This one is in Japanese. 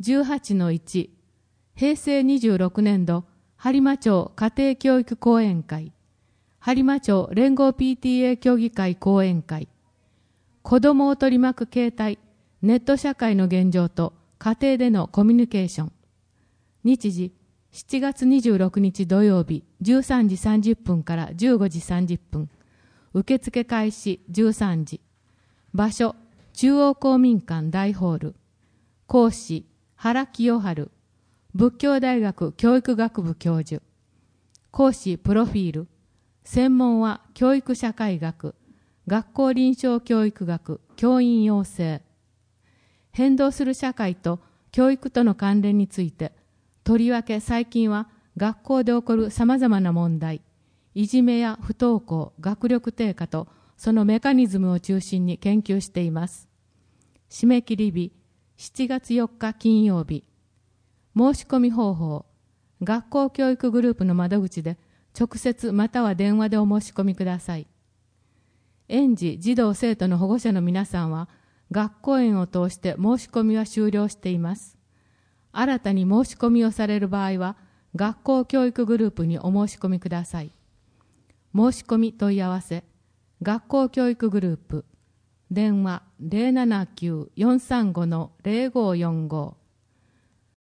18-1 平成26年度播磨町家庭教育講演会、播磨町連合 PTA 協議会講演会、子どもを取り巻く形態、ネット社会の現状と家庭でのコミュニケーション。日時7月26日土曜日13時30分から15時30分。受付開始13時。場所、中央公民館大ホール。講師、原清春。仏教大学教育学部教授。講師プロフィール。専門は教育社会学、学校臨床教育学、教員養成。変動する社会と教育との関連について、とりわけ最近は学校で起こる様々な問題、いじめや不登校、学力低下とそのメカニズムを中心に研究しています。締め切り日、7月4日金曜日。申し込み方法、学校教育グループの窓口で直接または電話でお申し込みください。園児、児童生徒の保護者の皆さんは学校園を通して申し込みは終了しています。新たに申し込みをされる場合は学校教育グループにお申し込みください。申し込み問い合わせ、学校教育グループ、電話 079-435-0545